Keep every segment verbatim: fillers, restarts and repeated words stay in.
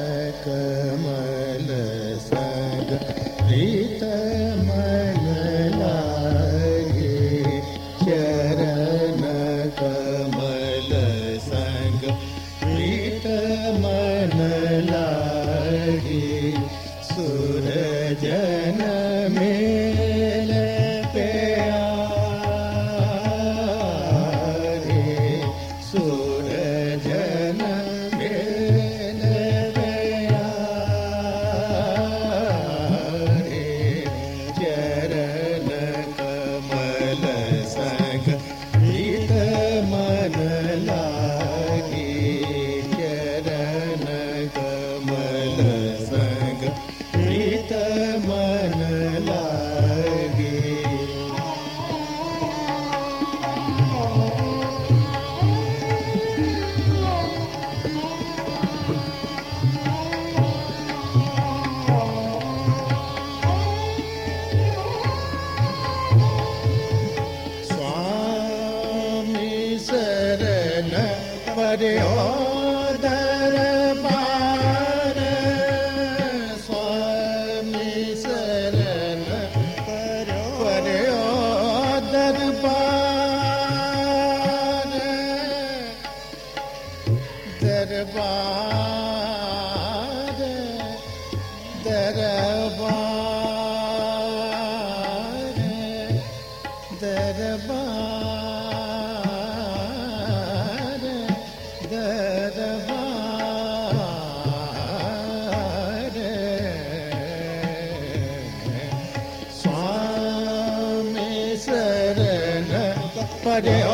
कमल संग प्रीत मन लागे चरण कमल संग प्रीत मन लागे सुर जन मेल प्यारे सुर जन मेल प्यारे चरण कमल संग प्रीत मन लागे चरण कमल संग प्रीत मन लागे स्वामी शरण पर्यो दरबार स्वामी शरण पर्यो दरबार दरबार दरबार दरबार दरबार स्वामी शरण पर्यो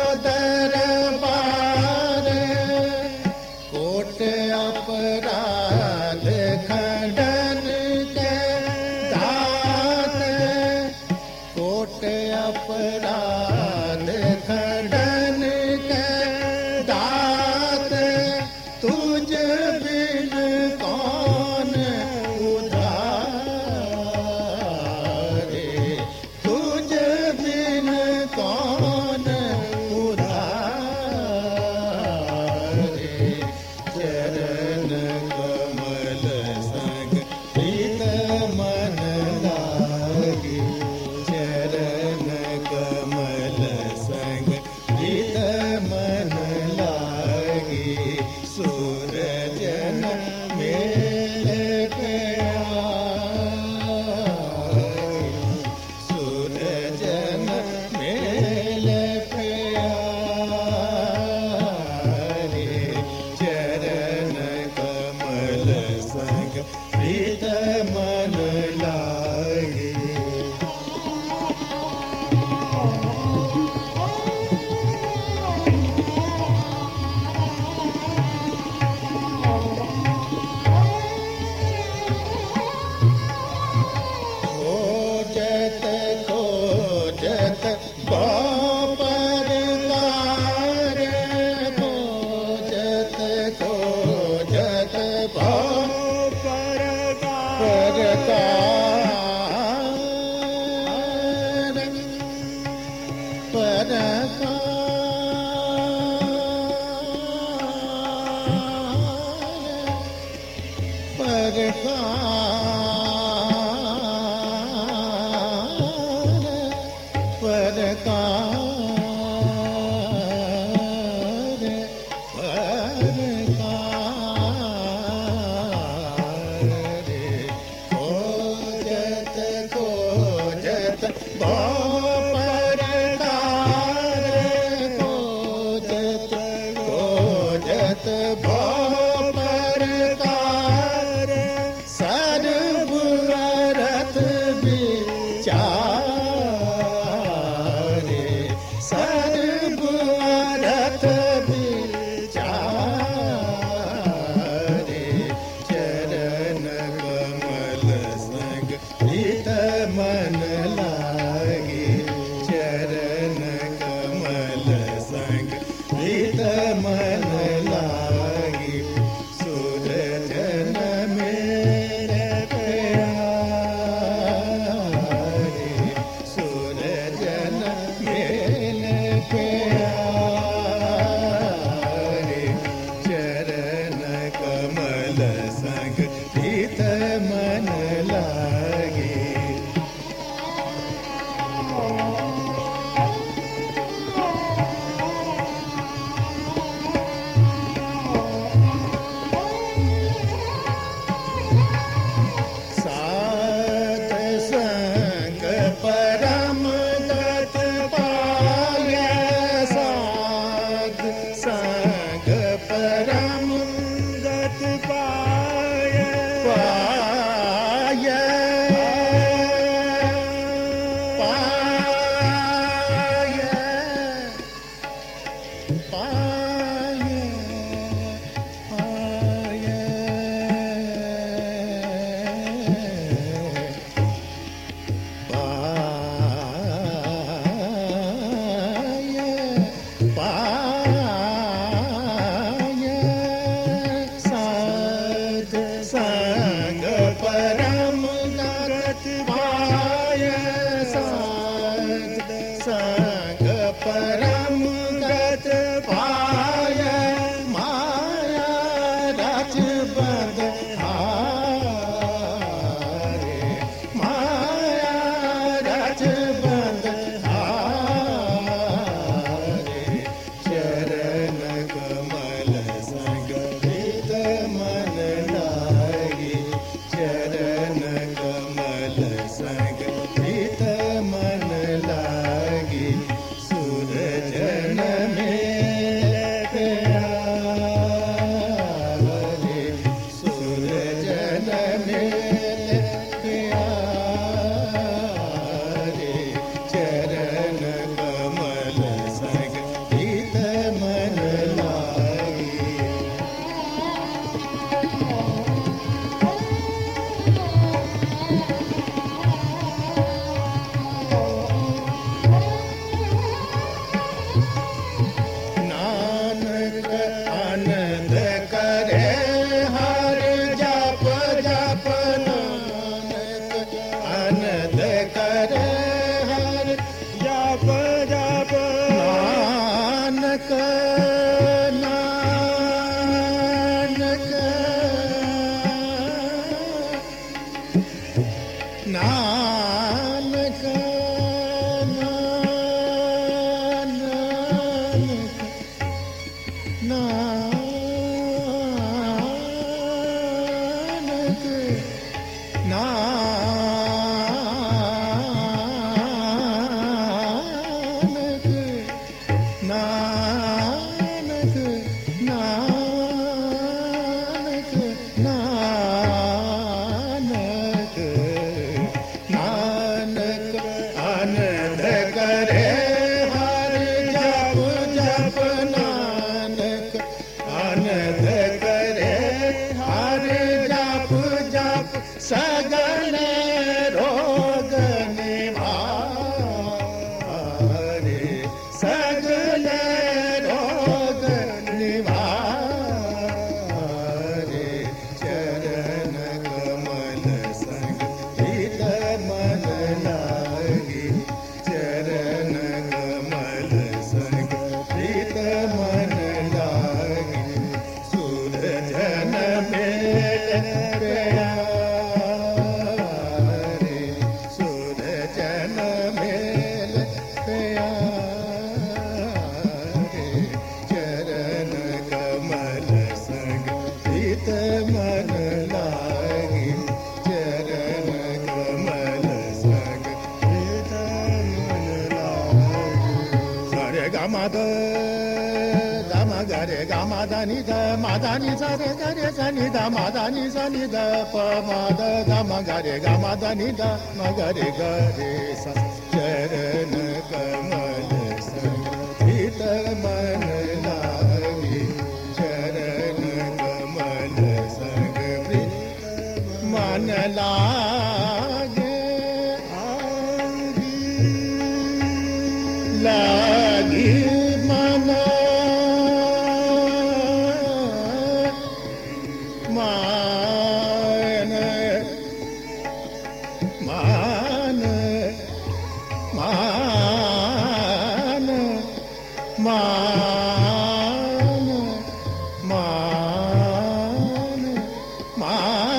दरबार कोट अपराध खंडन के दात कोट अपराध खंडन के दात तुझ बिन कौन उधारे तुझ बिन कौन उधारे चरण कमल संग प्रीत मन लागे चरण कमल संग प्रीत मन लागे सुर जन मेल प्यारे सुर जन मेल प्यारे चरण कमल संग प्रीत मन लागे खोजत खोजत बापरकार खोजत खोजत बापरकार खोजत बापरकार सर्व संग प्रीत मन लागे। साध संग परम गत पाय, साध संग परम गत पाय, पाय पाय पाय संग परम गत पाय, साध संग परम गत पाय, माया रच बंध हारे, माया रच बंध हारे, चरण कमल संग प्रीत मन लागे, चरण कमल संग प्रीत मन लागे, सुर जन में प्यारे, सुर जन में प्यारे, चरण कमल संग प्रीत मन लागे। नानक आनंद करे हर जप जप, नानक आनंद करे हर जप जप, नानक नानक नानक नानक नानक नानक नानक नानक नानक आनंद करे हर जप जप, नानक आनंद करे हर जप जप, सगले रोग निवारे, सगले रोग निवारे, चरण कमल संग प्रीत मन लागे, चरण कमल संग प्रीत मन लागे, सुर जन मेल प्यारे, सुर जन मेल प्यारे, चरण कमल संग प्रीत मन लागे, चरण कमल संग प्रीत मन लागे। सरे गम द गम गरे गम धनि ध मधनि सरे गरे सनि ध मधनि सनि ध प मद गम गरे गम धनि ध म गरे गरे स, चरण कमल संग प्रीत मन लागे, चरण कमल संग प्रीत मन लागे। लागी मन मान मान मान मान मान मान मान